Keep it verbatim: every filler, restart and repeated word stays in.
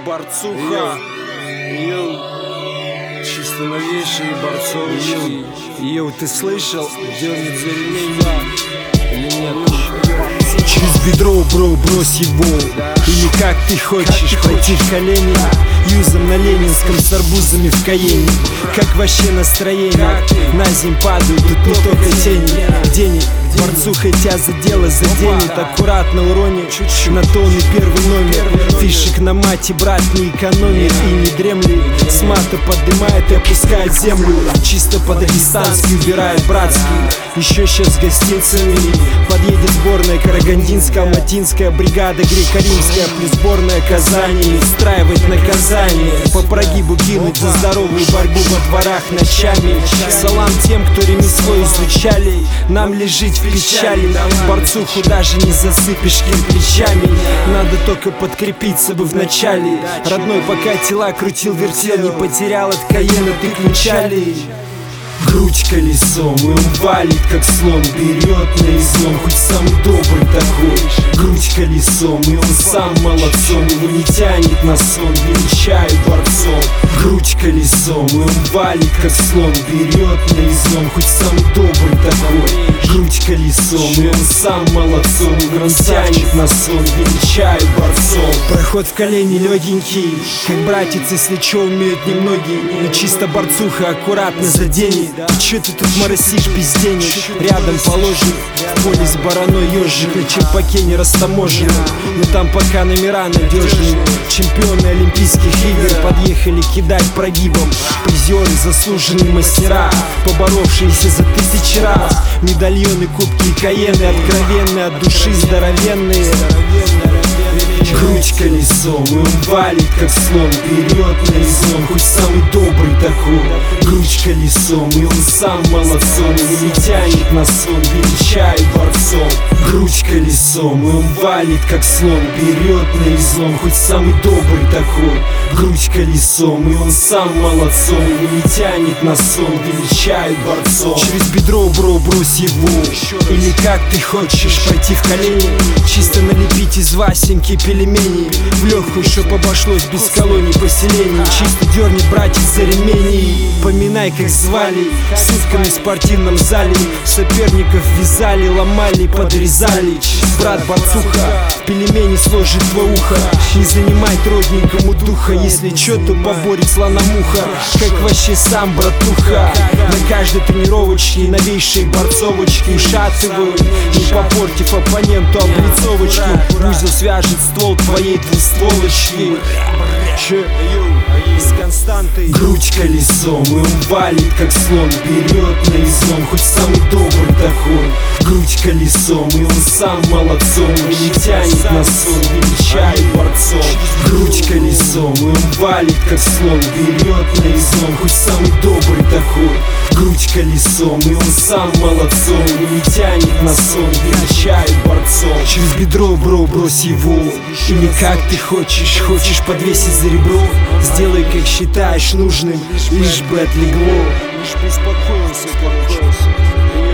Борцуха. Йоу. Чисто новейшие борцовочки. Йоу, ты слышал? Дернет за ремень или нет? Через бедро, бро, брось его. Или как ты хочешь пройти в колени. Юзом на Ленинском с арбузами в Каене. Как вообще настроение? На земь падают, тут не только тени. Денег борцуха тебя за дело заденет. Аккуратно уронит на тон и первый номер. Фишек на мате брат не экономит и не дремли. С мата поднимает и опускает землю. Чисто по-дагестански убирает братский. Еще сейчас с гостинцами подъедет сборная карагандинская, алматинская бригада греко-римская, плюс сборная Казани. Устраивать наказание, по прогибу кинуть за здоровую борьбу во дворах ночами. Салам тем, кто ремесло изучали, нам ли жить в печали. Борцуху даже не засыпешь кирпичами, надо только подкрепиться бы вначале. Родной пока тела крутил-вертел, не потерял от Каена ты ключали. Грудь колесом, и он валит, как слон, берет на излом, хоть самый добрый такой. Грудь колесом, и он сам молодцом, его не тянет на сон, величаю борцом. Грудь колесом, и он валит, как слон, берет на излом, хоть самый добрый такой. Грудь колесом, и он сам молодцом, его не тянет на сон, величаю борцом. Проход в колени легенький, как братец, если чё умеют немногие. Но чисто борцуха аккуратно заденет. И чё ты тут моросишь без денег? Рядом положен в поле с бараной ежик, на черпаке не растаможен. Но там пока номера надежные. Чемпионы Олимпийских игр подъехали кидать прогибом. Призеры, заслуженные мастера, поборовшиеся за тысячи раз. Медальоны, кубки и Каены, откровенные, от души здоровенные. Грудь колесом, и он валит, как слон, берет на излом, хоть самый добрый такой. Грудь колесом, и он сам молодцом, его не тянет на сон, величаю борцом. Грудь колесом, и он валит, как слон, берет на излом, хоть самый добрый такой. Грудь колесом, и он сам молодцом, его не тянет на сон, величаю борцом. Через бедро, бро, брось его. Или как ты хочешь пройти в колени, чисто налепить из Васеньки пельмени, в легкую, чтоб обошлось без колоний поселений. Чисто дернет братец за ремени. Поминай, как звали, сутками в спортивном зале. Соперников вязали, ломали, подрезали. Брат борцуха в пельмени сложит два уха. Не занимает родненькому духа, если чё, то поборет слона-муха. Как вообще сам братуха. На каждой тренировочке новейшие борцовочки ушатывают, не попортив оппоненту облицовочку. Узел свяжет ствол твоей двустволочки. С константой. Грудь колесом, и он валит, как слон, берет на излом, хоть самый добрый такой. Грудь колесом, и он сам молодцом, его не тянет на сон, величаю борцом. Грудь колесом, и он валит, как слон, берет на излом, хоть самый добрый такой. Грудь колесом, и он сам молодцом, его не тянет на сон, величаю борцом. Через бедро, бро, брось его. Или как ты хочешь, хочешь подвесить за ребро, сделай, как считаешь нужным, лишь бы отлегло. Лишь бы успокоился, успокоился.